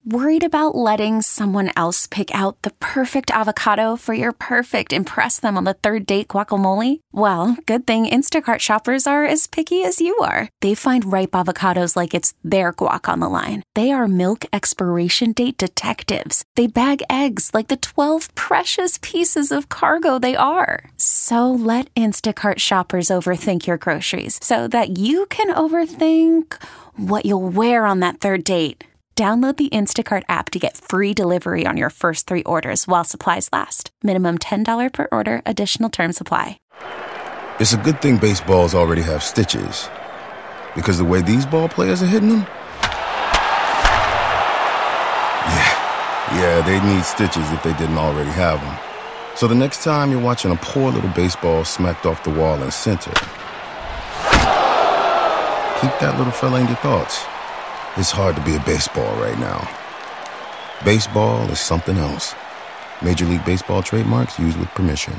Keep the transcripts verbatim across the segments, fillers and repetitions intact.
Worried about letting someone else pick out the perfect avocado for your perfect impress them on the third date guacamole? Well, good thing Instacart shoppers are as picky as you are. They find ripe avocados like it's their guac on the line. They are milk expiration date detectives. They bag eggs like the twelve precious pieces of cargo they are. So let Instacart shoppers overthink your groceries so that you can overthink what you'll wear on that third date. Download the Instacart app to get free delivery on your first three orders while supplies last. Minimum ten dollars per order. Additional terms apply. It's a good thing baseballs already have stitches. Because the way these ball players are hitting them? Yeah, yeah, they need stitches if they didn't already have them. So the next time you're watching a poor little baseball smacked off the wall in center, keep that little fella in your thoughts. It's hard to be a baseball right now. Baseball is something else. Major League Baseball trademarks used with permission.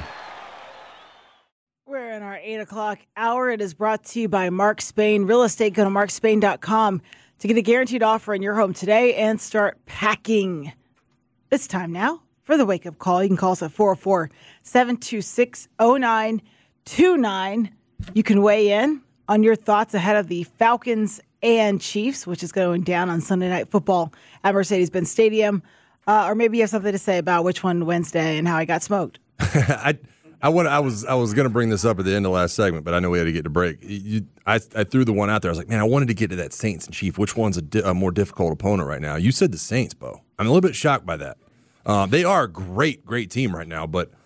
We're in our eight o'clock hour. It is brought to you by Mark Spain Real Estate. Go to mark spain dot com to get a guaranteed offer in your home today and start packing. It's time now for the wake-up call. You can call us at four oh four, seven two six, oh nine two nine. You can weigh in on your thoughts ahead of the Falcons and Chiefs, which is going down on Sunday Night Football at Mercedes-Benz Stadium. Uh, or maybe you have something to say about which one Wednesday and how I got smoked. I I want I was I was going to bring this up at the end of last segment, but I know we had to get to break. You, I I threw the one out there. I was like, man, I wanted to get to that Saints and Chiefs. Which one's a, di- a more difficult opponent right now? You said the Saints, Bo. I'm a little bit shocked by that. Uh, they are a great, great team right now, but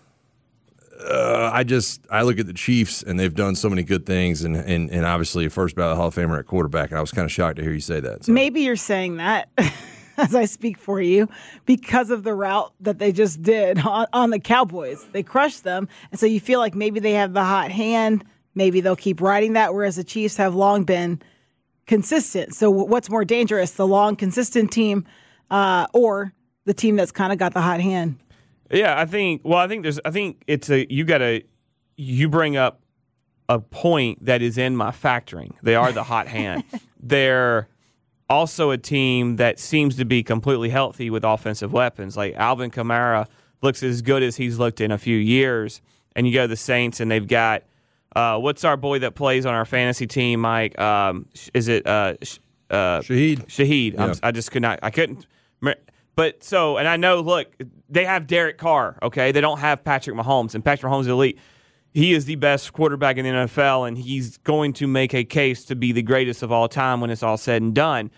uh, I just I look at the Chiefs and they've done so many good things, and and, and obviously first ballot Hall of Famer at quarterback. And I was kind of shocked to hear you say that. So. Maybe you're saying that as I speak for you because of the route that they just did on, on the Cowboys. They crushed them, and so you feel like maybe they have the hot hand. Maybe they'll keep riding that, whereas the Chiefs have long been consistent. So what's more dangerous, the long, consistent team uh, or the team that's kind of got the hot hand? Yeah, I think. Well, I think there's. I think it's a. You got to. You bring up a point that is in my factoring. They are the hot hand. They're also a team that seems to be completely healthy with offensive weapons. Like Alvin Kamara looks as good as he's looked in a few years. And you go to the Saints, and they've got uh, what's our boy that plays on our fantasy team, Mike? Um, is it uh, uh, Shaheed? Shaheed. Yeah. I just could not. I couldn't. But so, and I know, look, they have Derek Carr, okay? They don't have Patrick Mahomes, and Patrick Mahomes is elite. He is the best quarterback in the N F L, and he's going to make a case to be the greatest of all time when it's all said and done.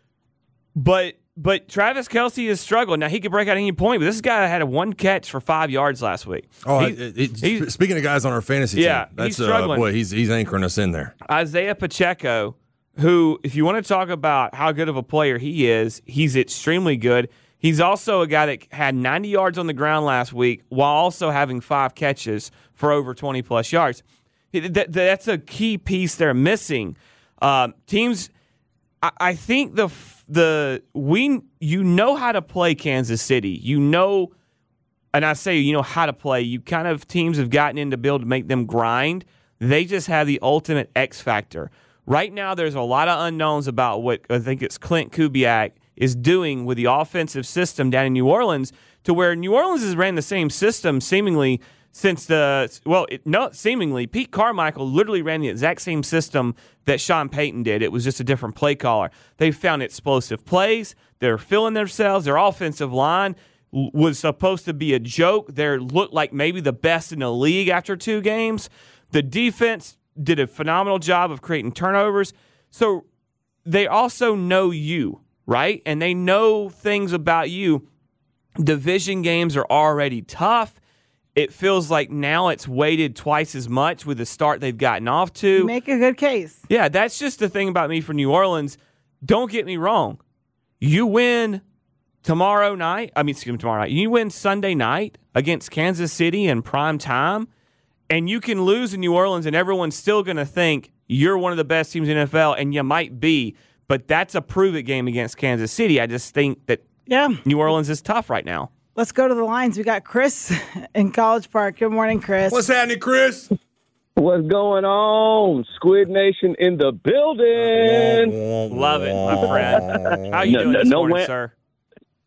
But but Travis Kelce is struggling. Now, he could break out any point, but this guy had a one catch for five yards last week. Oh, he, it, it, speaking of guys on our fantasy yeah, team, that's he's struggling. Uh, boy, he's he's anchoring us in there. Isaiah Pacheco, who, if you want to talk about how good of a player he is, he's extremely good. He's also a guy that had ninety yards on the ground last week while also having five catches for over twenty-plus yards. That, that's a key piece they're missing. Um, teams, I, I think the the we you know how to play Kansas City. You know, and I say you know how to play. You kind of teams have gotten into build to make them grind. They just have the ultimate X factor. Right now, there's a lot of unknowns about what I think it's Clint Kubiak is doing with the offensive system down in New Orleans, to where New Orleans has ran the same system seemingly since the, well, it, no, seemingly, Pete Carmichael literally ran the exact same system that Sean Payton did. It was just a different play caller. They found explosive plays. They're filling themselves. Their offensive line was supposed to be a joke. They looked like maybe the best in the league after two games. The defense did a phenomenal job of creating turnovers. So they also know you, right? And they know things about you. Division games are already tough. It feels like now it's weighted twice as much with the start they've gotten off to. Make a good case. Yeah, that's just the thing about me for New Orleans. Don't get me wrong. You win tomorrow night. I mean, excuse me, tomorrow night. You win Sunday night against Kansas City in prime time, and you can lose in New Orleans, and everyone's still going to think you're one of the best teams in the N F L, and you might be. But that's a prove-it game against Kansas City. I just think that yeah. New Orleans is tough right now. Let's go to the lines. We got Chris in College Park. Good morning, Chris. What's happening, Chris? What's going on? Squid Nation in the building. Love it, my friend. How you no, doing no, this no morning, win- sir?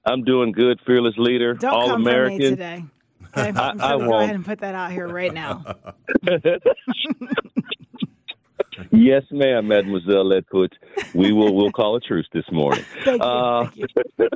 I'm doing good, fearless leader, Don't all come American. for me today. Okay? I'm I, just I going to go won't. ahead and put that out here right now. Yes, ma'am, Mademoiselle Ledcoach. We will we'll call a truce this morning. Thank you. Uh, Thank you.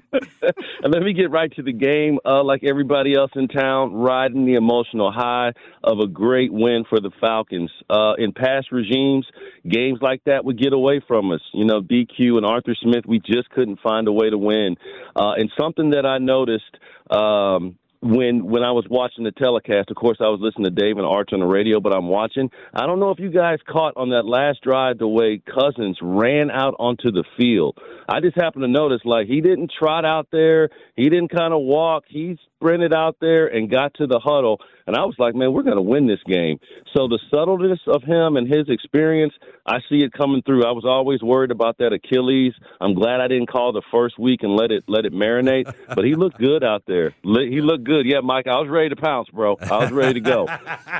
And let me get right to the game. Uh, like everybody else in town, riding the emotional high of a great win for the Falcons. Uh, in past regimes, games like that would get away from us. You know, D Q and Arthur Smith, we just couldn't find a way to win. Uh, and something that I noticed um, when when I was watching the telecast, of course, I was listening to Dave and Arch on the radio, but I'm watching. I don't know if you guys caught on that last drive the way Cousins ran out onto the field. I just happened to notice, like, he didn't trot out there. He didn't kind of walk. He sprinted out there and got to the huddle. And I was like, man, we're going to win this game. So the subtleness of him and his experience, I see it coming through. I was always worried about that Achilles. I'm glad I didn't call the first week and let it let it marinate. But he looked good out there. He looked good. Yeah, Mike, I was ready to pounce, bro. I was ready to go.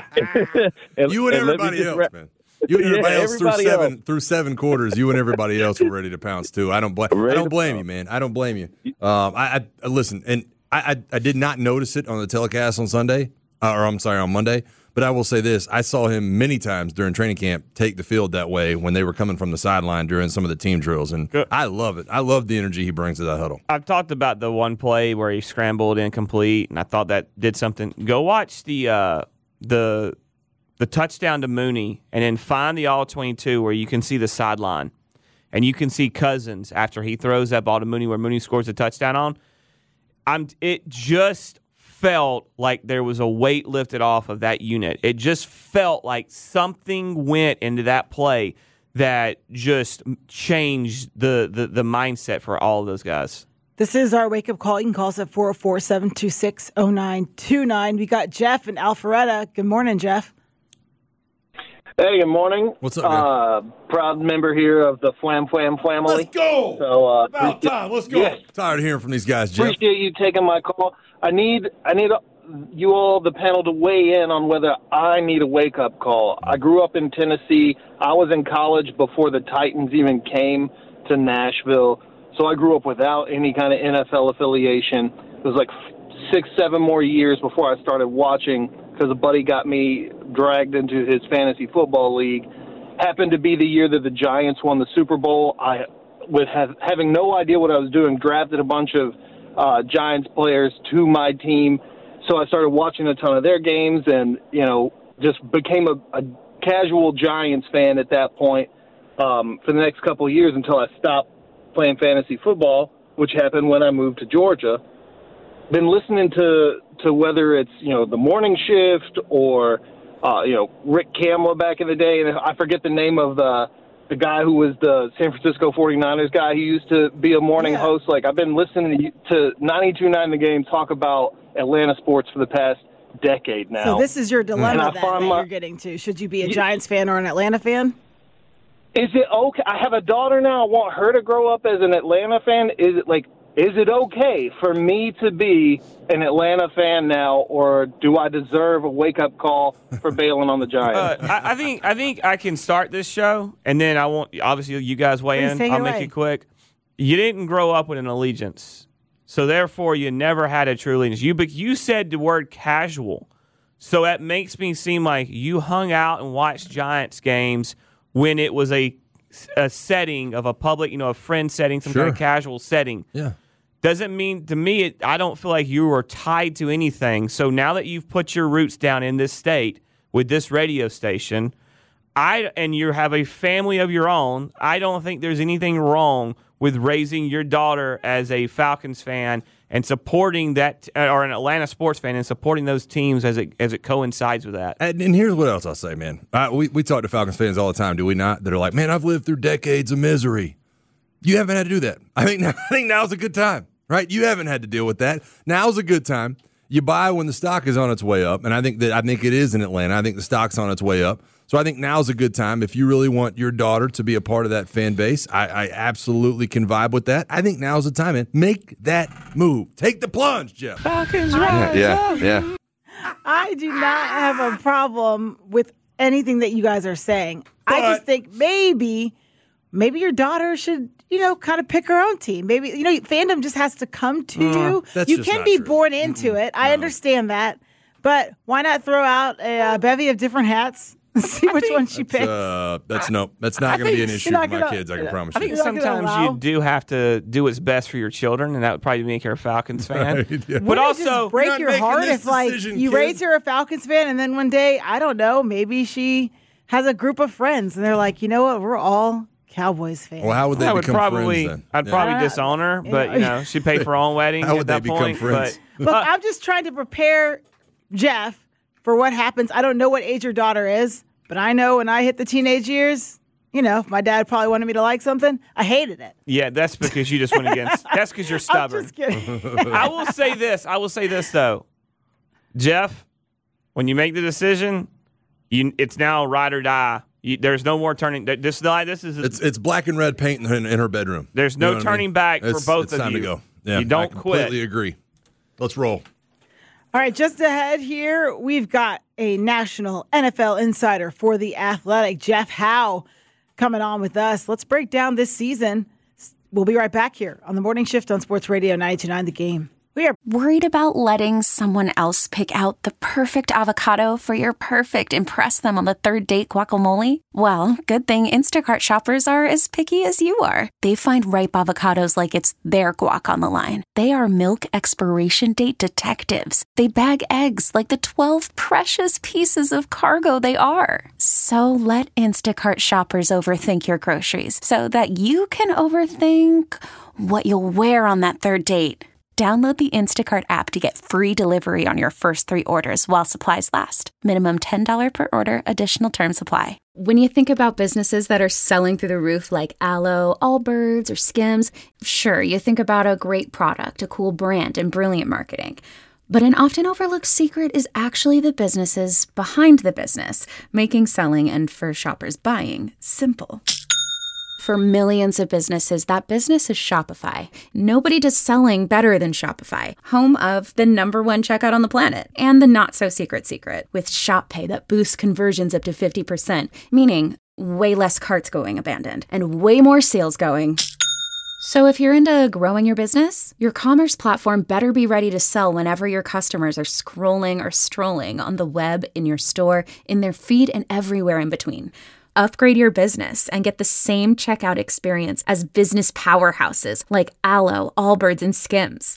and, you and, and everybody else, ra- man. You and everybody yeah, else everybody through seven else. through seven quarters. You and everybody else were ready to pounce too. I don't blame. I don't blame you, man. I don't blame you. Um, I, I listen, and I, I I did not notice it on the telecast on Sunday, uh, or I'm sorry, on Monday. But I will say this: I saw him many times during training camp take the field that way when they were coming from the sideline during some of the team drills, and Good. I love it. I love the energy he brings to that huddle. I've talked about the one play where he scrambled incomplete, and I thought that did something. Go watch the uh, the the touchdown to Mooney, and then find the all twenty-two where you can see the sideline, and you can see Cousins after he throws that ball to Mooney, where Mooney scores a touchdown on. I'm. It just felt like there was a weight lifted off of that unit. It just felt like something went into that play that just changed the the, the mindset for all of those guys. This is our wake-up call. You can call us at four oh four, seven two six, oh nine two nine. We got Jeff and Alpharetta. Good morning, Jeff. Hey, good morning. What's up, man? Uh, proud member here of the Flam Flam family. Let's go. So, uh, About time. Let's go. Yeah. Tired of hearing from these guys, Jeff. Appreciate you taking my call. I need I need you all, the panel, to weigh in on whether I need a wake-up call. I grew up in Tennessee. I was in college before the Titans even came to Nashville, so I grew up without any kind of N F L affiliation. It was like six, seven more years before I started watching because a buddy got me dragged into his fantasy football league. Happened to be the year that the Giants won the Super Bowl. I, with have, having no idea what I was doing, drafted a bunch of uh, Giants players to my team. So I started watching a ton of their games and, you know, just became a, a casual Giants fan at that point um, for the next couple of years until I stopped playing fantasy football, which happened when I moved to Georgia. Been listening to, to whether it's, you know, the morning shift or, uh, you know, Rick Kamla back in the day. And I forget the name of the the guy who was the San Francisco forty-niners guy who used to be a morning Yeah. host. Like, I've been listening to ninety-two point nine The Game talk about Atlanta sports for the past decade now. So this is your And dilemma I then find that my- you're getting to. Should you be a Giants fan or an Atlanta fan? Is it okay? I have a daughter now. I want her to grow up as an Atlanta fan. Is it like, is it okay for me to be an Atlanta fan now, or do I deserve a wake-up call for bailing on the Giants? Uh, I, I think I think I can start this show, and then I want obviously you guys weigh Please in. take it I'll make away. it quick. You didn't grow up with an allegiance, so therefore you never had a true allegiance. You but you said the word casual, so that makes me seem like you hung out and watched Giants games when it was a a setting of a public, you know, a friend setting, some Sure. kind of casual setting. Yeah. Doesn't mean to me. It, I don't feel like you were tied to anything. So now that you've put your roots down in this state with this radio station, I and you have a family of your own, I don't think there's anything wrong with raising your daughter as a Falcons fan and supporting that, or an Atlanta sports fan and supporting those teams as it as it coincides with that. And, and here's what else I'll say, man. Uh, we, we talk to Falcons fans all the time, do we not? That are like, man, I've lived through decades of misery. You haven't had to do that. I think, I think now's a good time, right? You haven't had to deal with that. Now's a good time. You buy when the stock is on its way up, and I think that I think it is in Atlanta. I think the stock's on its way up. So I think now's a good time. If you really want your daughter to be a part of that fan base, I, I absolutely can vibe with that. I think now's the time, man. Make that move. Take the plunge, Jeff. Falcons rise yeah, up. yeah. I do not have a problem with anything that you guys are saying. I But- just think maybe, maybe your daughter should you know, kind of pick her own team. Maybe, you know, fandom just has to come to Mm, you. that's You just can not be true. born into it. I No. understand that. But why not throw out a, a bevy of different hats and see which one she That's, picks? uh, that's no. That's not I going to be an think issue you're for not my gonna- kids. I can promise I you. think You're not gonna sometimes allow- you do have to do what's best for your children, and that would probably make her a Falcons fan. Right, yeah. But Wouldn't it also, just break You're not your making heart this if, like, decision, you kid. raise her a Falcons fan, and then one day, I don't know, maybe she has a group of friends, and they're like, you know what, we're all Cowboys fans. Well, how would they I would become probably, friends then? I'd Yeah. probably Uh, disown her, you but know. you know, she'd pay for her own wedding How at would they that become point. friends? But Look, uh, I'm just trying to prepare Jeff for what happens. I don't know what age your daughter is, but I know when I hit the teenage years, you know, if my dad probably wanted me to like something, I hated it. yeah, that's because you just went against. That's because you're I'm stubborn. just kidding. I will say this. I will say this though, Jeff. When you make the decision, you it's now ride or die. You, there's no more turning. This this is It's it's black and red paint in, in her bedroom. There's You no know what I turning mean? back for It's- both it's of time you. to go. Yeah, You don't I quit. completely agree. Let's roll. All right, just ahead here, we've got a national N F L insider for The Athletic, Jeff Howe, coming on with us. Let's break down this season. We'll be right back here on the Morning Shift on Sports Radio ninety-two point nine The Game. We are Worried about letting someone else pick out the perfect avocado for your perfect impress them on the third date guacamole? Well, good thing Instacart shoppers are as picky as you are. They find ripe avocados like it's their guac on the line. They are milk expiration date detectives. They bag eggs like the twelve precious pieces of cargo they are. So let Instacart shoppers overthink your groceries so that you can overthink what you'll wear on that third date. Download the Instacart app to get free delivery on your first three orders while supplies last. Minimum ten dollars per order. Additional terms apply. When you think about businesses that are selling through the roof like Aloe, Allbirds, or Skims, sure, you think about a great product, a cool brand, and brilliant marketing. But an often overlooked secret is actually the businesses behind the business, making selling and for shoppers buying simple. For millions of businesses, that business is Shopify. Nobody does selling better than Shopify, home of the number one checkout on the planet and the not-so-secret secret with Shop Pay that boosts conversions up to fifty percent, meaning way less carts going abandoned and way more sales going. So if you're into growing your business, your commerce platform better be ready to sell whenever your customers are scrolling or strolling on the web, in your store, in their feed, and everywhere in between. Upgrade your business and get the same checkout experience as business powerhouses like Aloe, Allbirds, and Skims.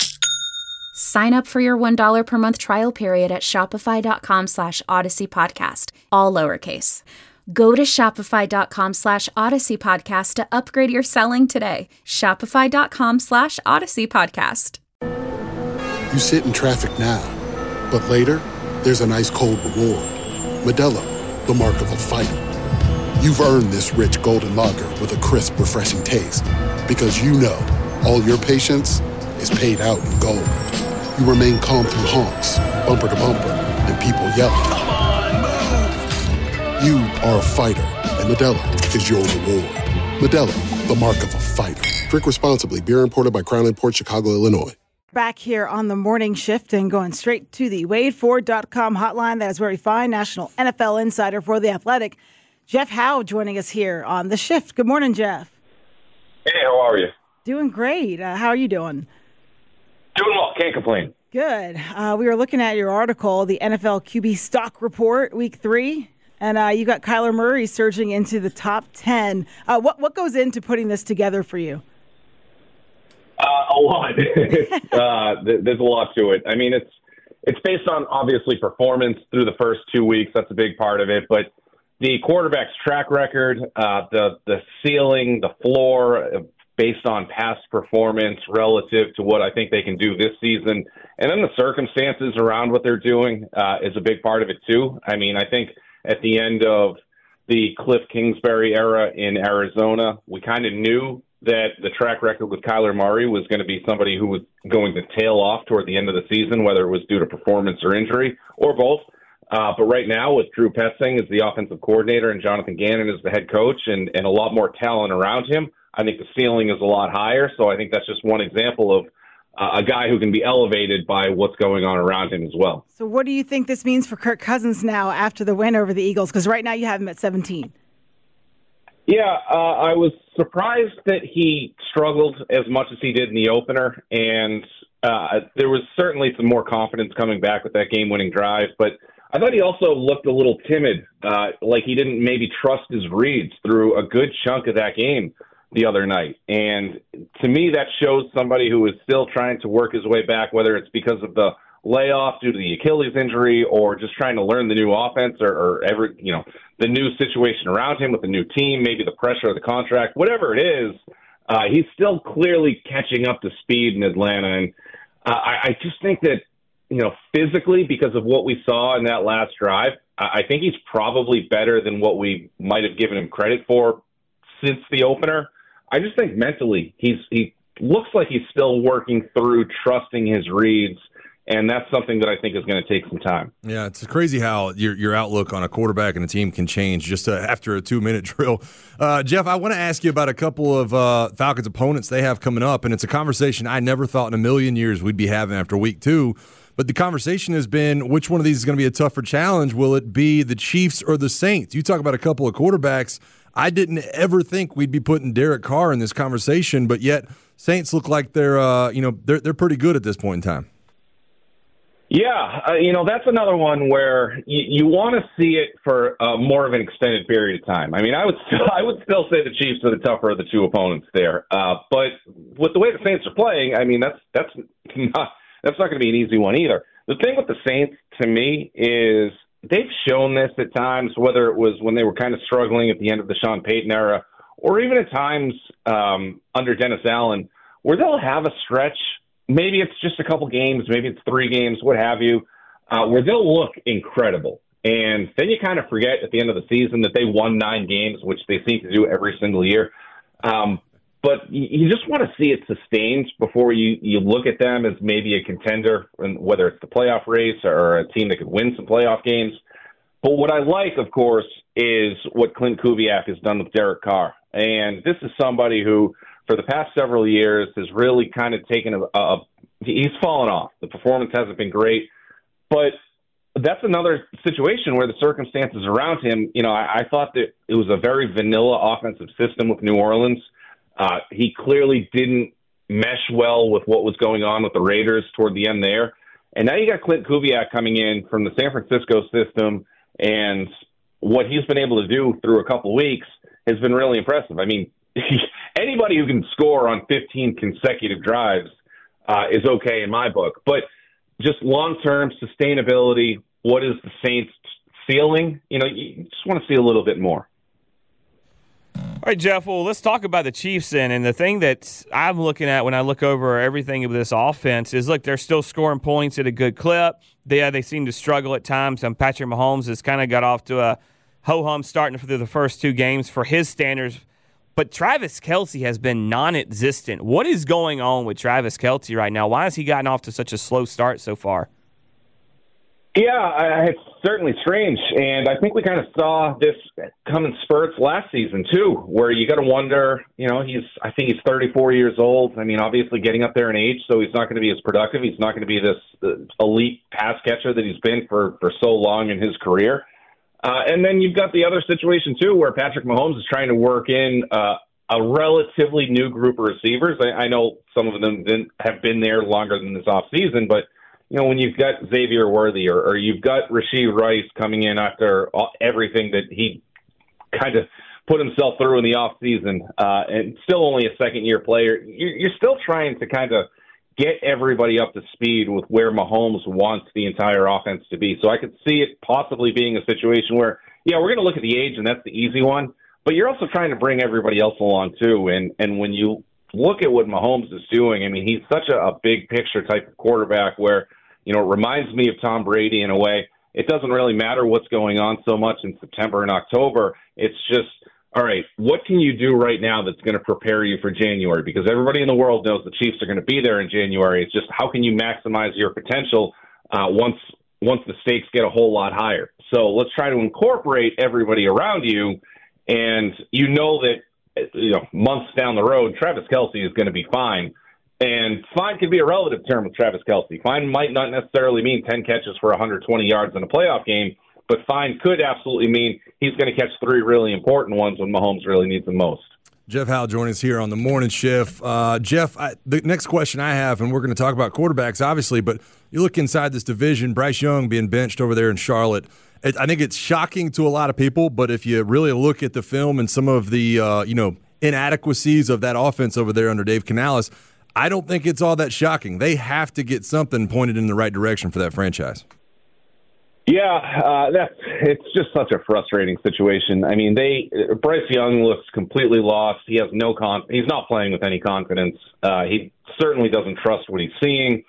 Sign up for your one dollar per month trial period at shopify.com slash Odyssey Podcast, all lowercase. Go to shopify.com slash Odyssey Podcast to upgrade your selling today. Shopify.com slash Odyssey Podcast. You sit in traffic now, but later, there's an ice cold reward. Modelo, the mark of a fighter. You've earned this rich golden lager with a crisp, refreshing taste. Because you know, all your patience is paid out in gold. You remain calm through honks, bumper to bumper, and people yelling. Come on, move! You are a fighter, and Modelo is your reward. Modelo, the mark of a fighter. Drink responsibly. Beer imported by Crown Imports, Chicago, Illinois. back here on the Morning Shift and going straight to the Wade Ford dot com hotline. That is where we find national N F L insider for The Athletic, Jeff Howe, joining us here on The Shift. Good morning, Jeff. Hey, how are you? Doing great. Uh, how are you doing? Doing well. Can't complain. Good. Uh, we were looking at your article, the N F L Q B stock report, week three, and uh, you got Kyler Murray surging into the top ten. Uh, what what goes into putting this together for you? Uh, a lot. uh, th- there's a lot to it. I mean, it's it's based on obviously performance through the first two weeks. That's a big part of it, but the quarterback's track record, uh, the the ceiling, the floor, uh, based on past performance relative to what I think they can do this season, and then the circumstances around what they're doing uh, is a big part of it too. I mean, I think at the end of the Cliff Kingsbury era in Arizona, we kind of knew that the track record with Kyler Murray was going to be somebody who was going to tail off toward the end of the season, whether it was due to performance or injury or both. Uh, but right now, with Drew Petzing as the offensive coordinator and Jonathan Gannon as the head coach and, and a lot more talent around him, I think the ceiling is a lot higher. So I think that's just one example of uh, a guy who can be elevated by what's going on around him as well. So what do you think this means for Kirk Cousins now after the win over the Eagles? Because right now you have him at seventeen. Yeah, uh, I was surprised that he struggled as much as he did in the opener, and uh, there was certainly some more confidence coming back with that game-winning drive, but I thought he also looked a little timid, uh, like he didn't maybe trust his reads through a good chunk of that game the other night. And to me, that shows somebody who is still trying to work his way back, whether it's because of the layoff due to the Achilles injury or just trying to learn the new offense or, or every, you know, the new situation around him with the new team, maybe the pressure of the contract, whatever it is, uh, he's still clearly catching up to speed in Atlanta. And uh, I, I just think that, you know, physically, because of what we saw in that last drive, I think he's probably better than what we might have given him credit for since the opener. I just think mentally he's he looks like he's still working through trusting his reads, and that's something that I think is going to take some time. Yeah, it's crazy how your your outlook on a quarterback and a team can change just uh, after a two-minute drill. Uh, Jeff, I want to ask you about a couple of uh, Falcons opponents they have coming up, and it's a conversation I never thought in a million years we'd be having after week two. But the conversation has been, which one of these is going to be a tougher challenge? Will it be the Chiefs or the Saints? You talk about a couple of quarterbacks. I didn't ever think we'd be putting Derek Carr in this conversation, but yet Saints look like they're, uh, you know, they're they're pretty good at this point in time. Yeah, uh, you know, that's another one where you, you want to see it for uh, more of an extended period of time. I mean, I would still, I would still say the Chiefs are the tougher of the two opponents there. Uh, but with the way the Saints are playing, I mean, that's that's not that's not going to be an easy one either. The thing with the Saints, to me, is they've shown this at times, whether it was when they were kind of struggling at the end of the Sean Payton era, or even at times um, under Dennis Allen, where they'll have a stretch. Maybe it's just a couple games, maybe it's three games, what have you, uh, where they'll look incredible. And then you kind of forget at the end of the season that they won nine games, which they seem to do every single year. Um, but you just want to see it sustained before you, you look at them as maybe a contender, whether it's the playoff race or a team that could win some playoff games. But what I like, of course, is what Clint Kubiak has done with Derek Carr. And this is somebody who, for the past several years, has really kind of taken a, a he's fallen off. The performance hasn't been great, but that's another situation where the circumstances around him, you know, I, I thought that it was a very vanilla offensive system with New Orleans. Uh, he clearly didn't mesh well with what was going on with the Raiders toward the end there. And now you got Clint Kubiak coming in from the San Francisco system, and what he's been able to do through a couple weeks has been really impressive. I mean, anybody who can score on fifteen consecutive drives uh, is okay in my book. But just long-term sustainability, what is the Saints' ceiling? You know, you just want to see a little bit more. All right, Jeff, well, let's talk about the Chiefs then. And the thing that I'm looking at when I look over everything of this offense is, look, they're still scoring points at a good clip. They, yeah, they seem to struggle at times. And Patrick Mahomes has kind of got off to a ho-hum starting through the first two games for his standards. But Travis Kelce has been non-existent. What is going on with Travis Kelce right now? Why has he gotten off to such a slow start so far? Yeah, it's certainly strange. And I think we kind of saw this come in spurts last season, too, where you got to wonder, you know, he's, I think he's thirty-four years old. I mean, obviously getting up there in age, so he's not going to be as productive. He's not going to be this uh, elite pass catcher that he's been for, for so long in his career. Uh, and then you've got the other situation, too, where Patrick Mahomes is trying to work in uh, a relatively new group of receivers. I, I know some of them didn't have been there longer than this offseason, but, you know, when you've got Xavier Worthy or, or you've got Rashee Rice coming in after all, everything that he kind of put himself through in the offseason, uh, and still only a second-year player, you're, you're still trying to kind of get everybody up to speed with where Mahomes wants the entire offense to be. So I could see it possibly being a situation where, yeah, we're going to look at the age, and that's the easy one, but you're also trying to bring everybody else along too. And and when you look at what Mahomes is doing, I mean, he's such a, a big picture type of quarterback where, you know, it reminds me of Tom Brady in a way. It doesn't really matter what's going on so much in September and October. It's just, all right, what can you do right now that's going to prepare you for January? Because everybody in the world knows the Chiefs are going to be there in January. It's just how can you maximize your potential uh, once once the stakes get a whole lot higher. So let's try to incorporate everybody around you, and you know that, you know, months down the road, Travis Kelce is going to be fine. And fine can be a relative term with Travis Kelce. Fine might not necessarily mean ten catches for one hundred twenty yards in a playoff game, but fine could absolutely mean he's going to catch three really important ones when Mahomes really needs them most. Jeff Howe joining us here on the morning shift. Uh, Jeff, I, the next question I have, and we're going to talk about quarterbacks, obviously, but you look inside this division, Bryce Young being benched over there in Charlotte. It, I think it's shocking to a lot of people, but if you really look at the film and some of the uh, you know inadequacies of that offense over there under Dave Canales, I don't think it's all that shocking. They have to get something pointed in the right direction for that franchise. Yeah, uh, that's it's just such a frustrating situation. I mean, they Bryce Young looks completely lost. He has no con. He's not playing with any confidence. Uh, he certainly doesn't trust what he's seeing.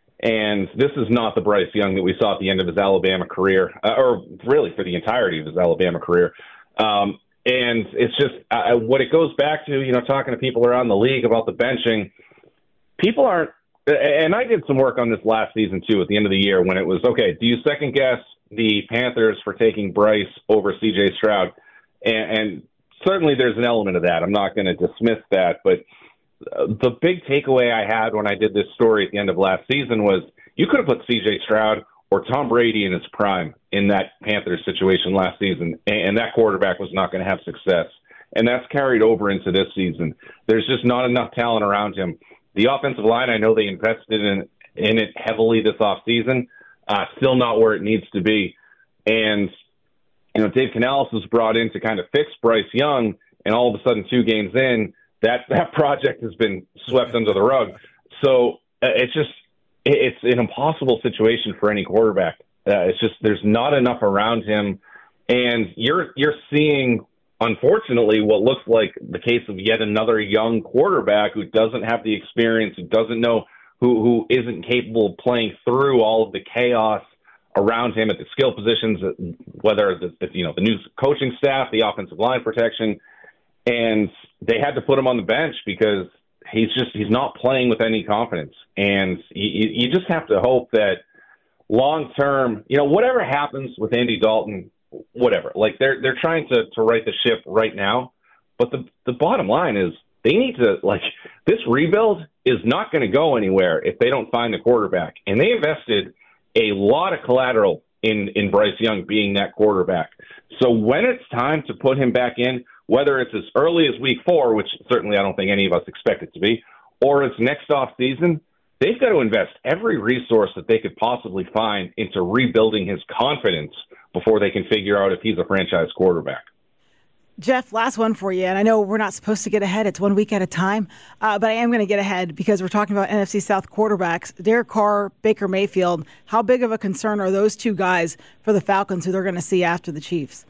And this is not the Bryce Young that we saw at the end of his Alabama career, uh, or really for the entirety of his Alabama career. Um, and it's just uh, what it goes back to. You know, talking to people around the league about the benching, people aren't. And I did some work on this last season, too, at the end of the year when it was, okay, do you second-guess the Panthers for taking Bryce over C J Stroud? And, and certainly there's an element of that. I'm not going to dismiss that. But uh, the big takeaway I had when I did this story at the end of last season was you could have put C J Stroud or Tom Brady in his prime in that Panthers situation last season, and that quarterback was not going to have success. And that's carried over into this season. There's just not enough talent around him. The offensive line, I know they invested in in it heavily this offseason, uh, still not where it needs to be. And, you know, Dave Canales was brought in to kind of fix Bryce Young, and all of a sudden two games in, that, that project has been swept under the rug. So uh, it's just it's an impossible situation for any quarterback. Uh, it's just there's not enough around him, and you're you're seeing – unfortunately, what looks like the case of yet another young quarterback who doesn't have the experience, who doesn't know, who who isn't capable of playing through all of the chaos around him at the skill positions, whether the, the you know the new coaching staff, the offensive line protection, and they had to put him on the bench because he's just he's not playing with any confidence, and you, you just have to hope that long term, you know, whatever happens with Andy Dalton. Whatever, like they're they're trying to, to right the ship right now, but the the bottom line is they need to like this rebuild is not going to go anywhere if they don't find the quarterback, and they invested a lot of collateral in in Bryce Young being that quarterback. So when it's time to put him back in, whether it's as early as week four, which certainly I don't think any of us expect it to be, or it's next off season, they've got to invest every resource that they could possibly find into rebuilding his confidence before they can figure out if he's a franchise quarterback. Jeff, last one for you. And I know we're not supposed to get ahead. It's one week at a time. Uh, but I am going to get ahead because we're talking about N F C South quarterbacks. Derek Carr, Baker Mayfield. How big of a concern are those two guys for the Falcons who they're going to see after the Chiefs?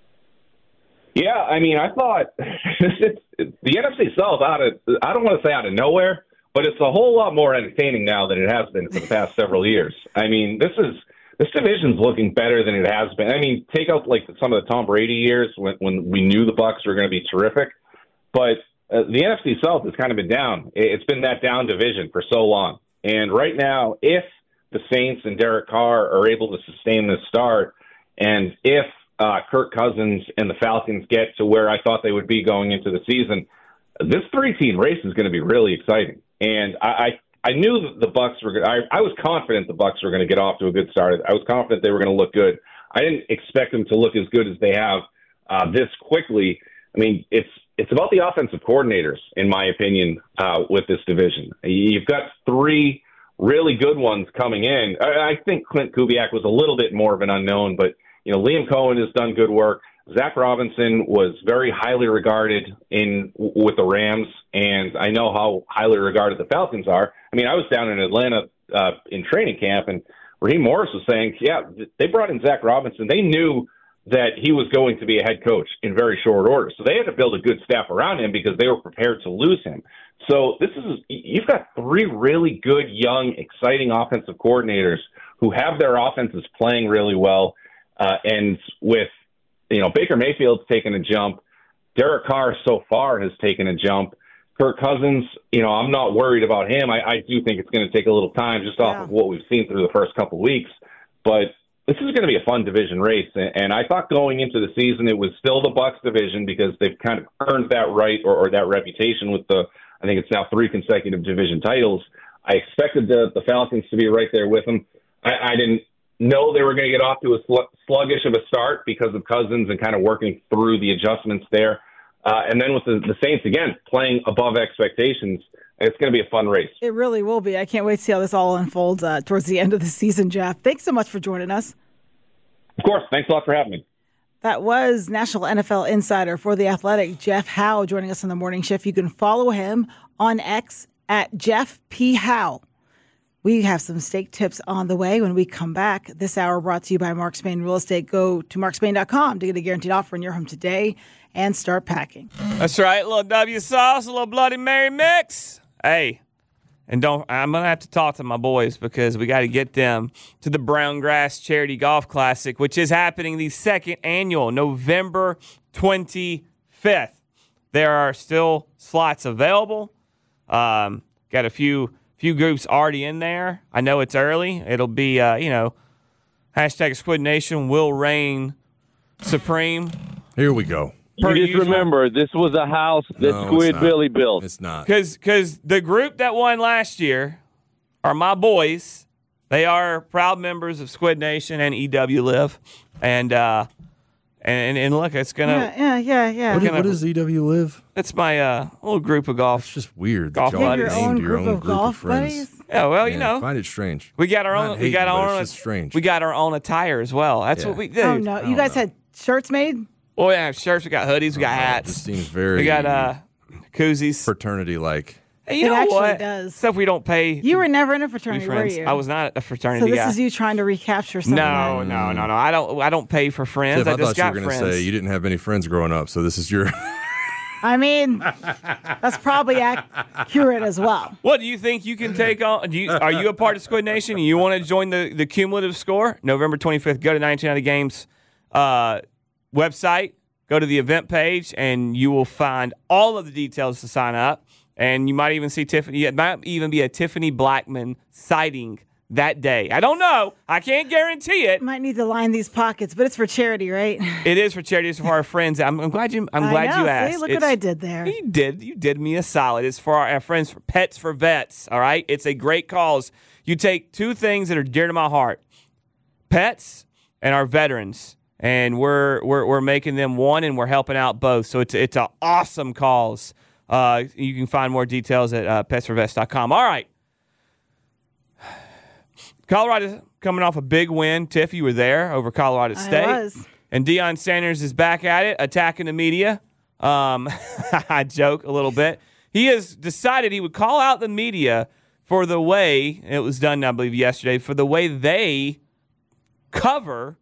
Yeah, I mean, I thought it's, it's, the N F C South, out of, I don't want to say out of nowhere, but it's a whole lot more entertaining now than it has been for the past several years. I mean, this is this division's looking better than it has been. I mean, take out like some of the Tom Brady years when, when we knew the Bucs were going to be terrific, but uh, the N F C South has kind of been down. It's been that down division for so long, and right now, if the Saints and Derek Carr are able to sustain this start, and if uh, Kirk Cousins and the Falcons get to where I thought they would be going into the season, this three-team race is going to be really exciting. And I, I, I knew that the Bucs were going. I, I was confident the Bucs were going to get off to a good start. I was confident they were going to look good. I didn't expect them to look as good as they have uh, this quickly. I mean, it's it's about the offensive coordinators, in my opinion, uh, with this division. You've got three really good ones coming in. I, I think Clint Kubiak was a little bit more of an unknown, but you know, Liam Cohen has done good work. Zach Robinson was very highly regarded in with the Rams, and I know how highly regarded the Falcons are. I mean, I was down in Atlanta uh, in training camp, and Raheem Morris was saying, yeah, they brought in Zach Robinson. They knew that he was going to be a head coach in very short order, so they had to build a good staff around him because they were prepared to lose him. So this is you've got three really good, young, exciting offensive coordinators who have their offenses playing really well, uh, and with You know, Baker Mayfield's taken a jump. Derek Carr so far has taken a jump. Kirk Cousins, you know, I'm not worried about him. I, I do think it's going to take a little time just off yeah. of what we've seen through the first couple of weeks. But this is going to be a fun division race. And, and I thought going into the season it was still the Bucs division because they've kind of earned that right or, or that reputation with the, I think it's now three consecutive division titles. I expected the, the Falcons to be right there with them. I, I didn't know they were going to get off to a sl- sluggish of a start because of Cousins and kind of working through the adjustments there. Uh, and then with the, the Saints, again, playing above expectations, it's going to be a fun race. It really will be. I can't wait to see how this all unfolds uh, towards the end of the season, Jeff. Thanks so much for joining us. Of course. Thanks a lot for having me. That was National N F L Insider for The Athletic, Jeff Howe, joining us in the morning shift. You can follow him on X at Jeff P. Howe. We have some steak tips on the way when we come back. This hour brought to you by Mark Spain Real Estate. Go to mark spain dot com to get a guaranteed offer in your home today and start packing. That's right. A little W sauce, a little Bloody Mary mix. Hey, and don't I'm going to have to talk to my boys because we got to get them to the Brown Grass Charity Golf Classic, which is happening the second annual, November twenty-fifth. There are still slots available. Um, got a few few groups already in there. I know it's early. It'll be, uh, you know, hashtag Squid Nation will reign supreme. Here we go. You just usual. Remember, this was a house that No, Squid Billy built. It's not. Because the group that won last year are my boys. They are proud members of Squid Nation and E W Live. And, uh, and, and look, it's going to... Yeah, yeah, yeah. yeah. What, gonna, what is E W Live? It's my uh, little group of golf. It's just weird. Golf you have buddies. your own your group own of group golf of friends. buddies? Yeah, well, you Yeah, know. I find it strange. We got our I'm own... not We got hating, our but own... It's just strange. We got our own attire as well. That's Yeah. what we do. Oh, no. You guys know. had shirts made? Oh, yeah, shirts. We got hoodies. We got Oh, hats. This seems very We got uh, koozies. fraternity-like. Hey, you It know actually what? does. Except we don't pay. You were never in a to be fraternity, were friends. you? I was not a fraternity So this guy. is you trying to recapture something. No, that- no, no, no. I don't. I don't pay for friends. Tiff, I I just thought you got were going to friends. say you didn't have many friends growing up, so this is your... I mean, that's probably accurate as well. What do you think you can take on? Do you, are you a part of Squid Nation? You want to join the, the cumulative score? November twenty-fifth, go to nineteen ninety Games uh, website, go to the event page, and you will find all of the details to sign up. And you might even see Tiffany. It might even be a Tiffany Blackman sighting that day. I don't know. I can't guarantee it. Might need to line these pockets, but it's for charity, right? It is for charity. It's for our friends. I'm, I'm glad you. I'm I glad know. you See, asked. look It's- what I did there. You did. You did me a solid. It's for our, our friends, for Pets for Vets. All right. It's a great cause. You take two things that are dear to my heart: pets and our veterans, and we're we're we're making them one, and we're helping out both. So it's it's an awesome cause. Uh, you can find more details at uh, pets for vets dot com. All right. Colorado coming off a big win. Tiff, you were there over Colorado State. I was. And Deion Sanders is back at it, attacking the media. Um, I joke a little bit. He has decided he would call out the media for the way, it was done, I believe, yesterday, for the way they cover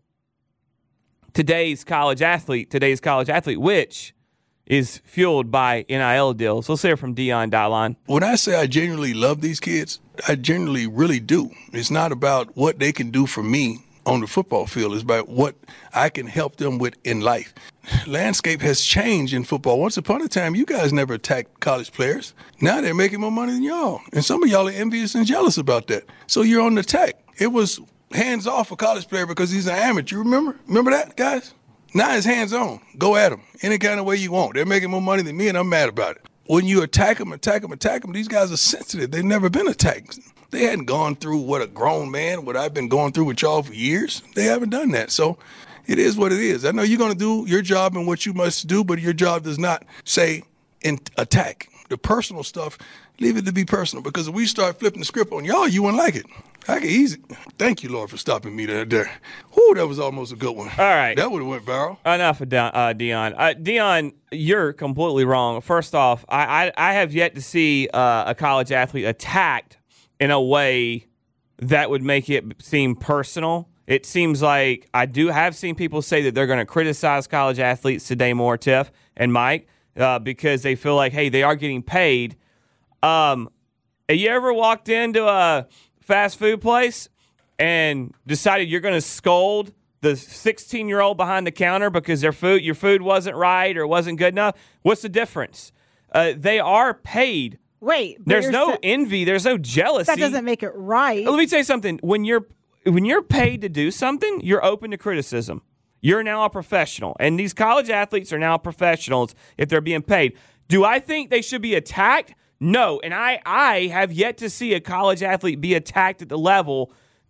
today's college athlete, today's college athlete, which is fueled by N I L deals. Let's hear from Deion Dylon. When I say I genuinely love these kids, I genuinely really do. It's not about what they can do for me on the football field. It's about what I can help them with in life. Landscape has changed in football. Once upon a time, you guys never attacked college players. Now they're making more money than y'all. And some of y'all are envious and jealous about that. So you're on the attack. It was hands off a college player because he's an amateur. Remember? Remember that, guys? Now it's hands on. Go at them any kind of way you want. They're making more money than me, and I'm mad about it. When you attack them, attack them, attack them, these guys are sensitive. They've never been attacked. They hadn't gone through what a grown man, what I've been going through with y'all for years. They haven't done that. So it is what it is. I know you're going to do your job and what you must do, but your job does not say in attack. The personal stuff, leave it to be personal, because if we start flipping the script on y'all, you wouldn't like it. I can easy. Thank you, Lord, for stopping me there. there. Whoo, that was almost a good one. All right. That would have went viral. Enough of De- uh, Deion. Uh, Deion, you're completely wrong. First off, I, I, I have yet to see uh, a college athlete attacked in a way that would make it seem personal. It seems like I do have seen people say that they're going to criticize college athletes today more, Tiff and Mike, uh, because they feel like, hey, they are getting paid. Um, have you ever walked into a fast food place and decided you're going to scold the sixteen-year-old behind the counter because their food, your food wasn't right or wasn't good enough? What's the difference? Uh, they are paid. Wait, but There's you're no sa- envy. There's no jealousy. That doesn't make it right. Let me tell you something. When you're when you're paid to do something, you're open to criticism. You're now a professional, and these college athletes are now professionals if they're being paid. Do I think they should be attacked? No, and I I have yet to see a college athlete be attacked at the level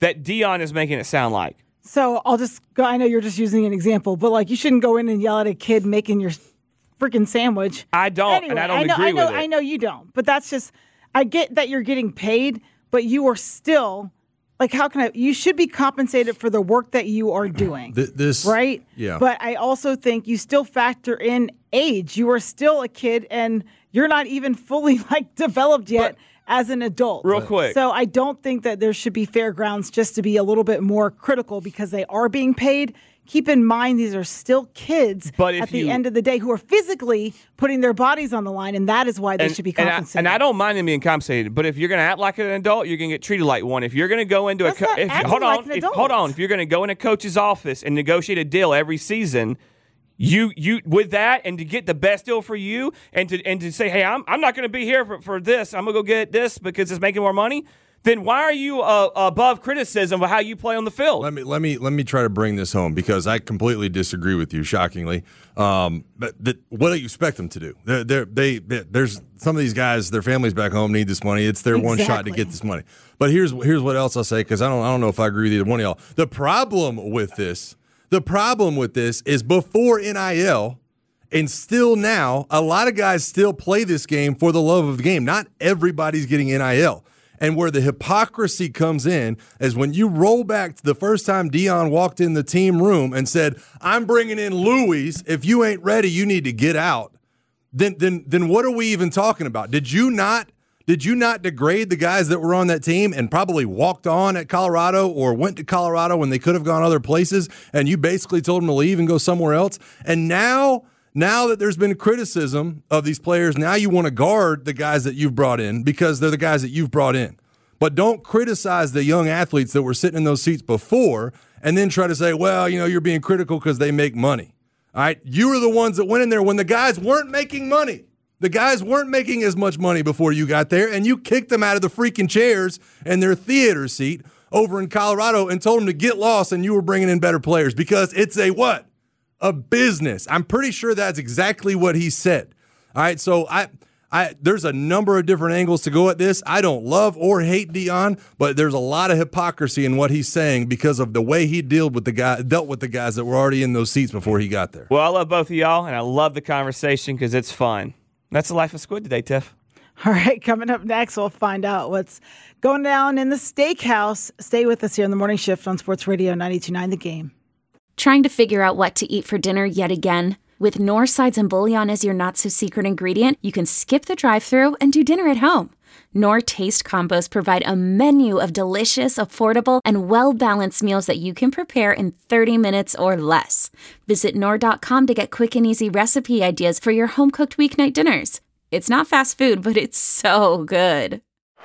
that Deion is making it sound like. So I'll just go. I know you're just using an example, but like you shouldn't go in and yell at a kid making your freaking sandwich. I don't, anyway, and I don't I know, agree I know, with it. I know you don't, but that's just. I get that you're getting paid, but you are still like, how can I? You should be compensated for the work that you are doing. Th- this, right? Yeah. But I also think you still factor in age. You are still a kid, and you're not even fully like developed yet. But, as an adult. Real quick. So I don't think that there should be fair grounds just to be a little bit more critical because they are being paid. Keep in mind these are still kids but at the you, end of the day who are physically putting their bodies on the line, and that is why they and, should be and compensated. I, and I don't mind them being compensated, but if you're going to act like an adult, you're going to get treated like one. If you're going to go into That's a co- not if, acting hold on, like an if, adult. hold on, if you're going to go in a coach's office and negotiate a deal every season, You you with that and to get the best deal for you and to and to say, hey, I'm I'm not going to be here for, for this. I'm going to go get this because it's making more money. Then why are you uh, above criticism of how you play on the field? Let me let me let me try to bring this home because I completely disagree with you. Shockingly, um, but th- what do you expect them to do? They're, they're, they they there's some of these guys, their families back home need this money. It's their exactly. one shot to get this money. But here's here's what else I'll say because I don't I don't know if I agree with either one of y'all. The problem with this, the problem with this is before N I L. And still now, a lot of guys still play this game for the love of the game. Not everybody's getting N I L. And where the hypocrisy comes in is when you roll back to the first time Deion walked in the team room and said, I'm bringing in Louis. If you ain't ready, you need to get out. Then, then, then what are we even talking about? Did you not Did you not degrade the guys that were on that team and probably walked on at Colorado or went to Colorado when they could have gone other places and you basically told them to leave and go somewhere else? And now... Now that there's been criticism of these players, now you want to guard the guys that you've brought in because they're the guys that you've brought in. But don't criticize the young athletes that were sitting in those seats before and then try to say, well, you know, you're being critical because they make money. All right? You were the ones that went in there when the guys weren't making money. The guys weren't making as much money before you got there, and you kicked them out of the freaking chairs and their theater seat over in Colorado and told them to get lost, and you were bringing in better players because it's a what? A business. I'm pretty sure that's exactly what he said. All right, so I, I, there's a number of different angles to go at this. I don't love or hate Deion, but there's a lot of hypocrisy in what he's saying because of the way he dealt with the guy, dealt with the guys that were already in those seats before he got there. Well, I love both of y'all, and I love the conversation because it's fun. That's the life of Squid today, Tiff. All right, coming up next, we'll find out what's going down in the steakhouse. Stay with us here in the morning shift on Sports Radio ninety-two point nine The Game. Trying to figure out what to eat for dinner yet again? With Knorr sides and bouillon as your not-so-secret ingredient, you can skip the drive-thru and do dinner at home. Knorr Taste Combos provide a menu of delicious, affordable, and well-balanced meals that you can prepare in thirty minutes or less. Visit Knorr dot com to get quick and easy recipe ideas for your home-cooked weeknight dinners. It's not fast food, but it's so good.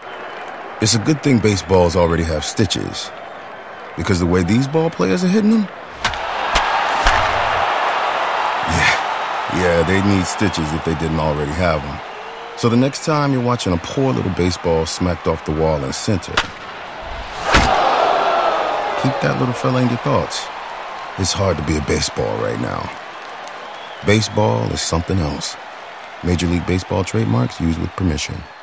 It's a good thing baseballs already have stitches. Because the way these ball players are hitting them, yeah, they'd need stitches if they didn't already have them. So the next time you're watching a poor little baseball smacked off the wall in center, keep that little fella in your thoughts. It's hard to be a baseball right now. Baseball is something else. Major League Baseball trademarks used with permission.